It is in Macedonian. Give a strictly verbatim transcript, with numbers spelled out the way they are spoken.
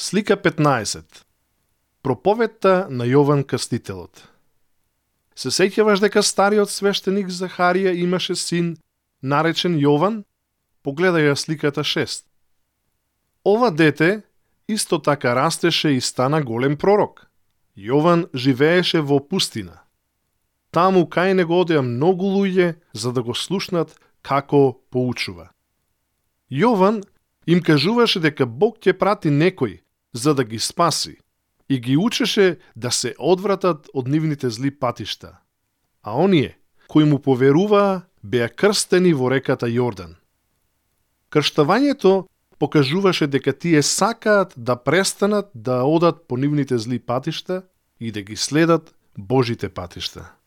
Слика петнаесет. Проповедта на Јован Крстителот. Се сеќаваш дека стариот свештеник Захарија имаше син, наречен Јован? Погледај ја сликата шест. Ова дете исто така растеше и стана голем пророк. Јован живееше во пустина. Таму кај него одеа многу луѓе за да го слушнат како поучува. Јован им кажуваше дека Бог ќе прати некој за да ги спаси и ги учеше да се одвратат од нивните зли патишта. А оние кои му поверуваа беа крстени во реката Јордан. Крштавањето покажуваше дека тие сакаат да престанат да одат по нивните зли патишта и да ги следат Божите патишта.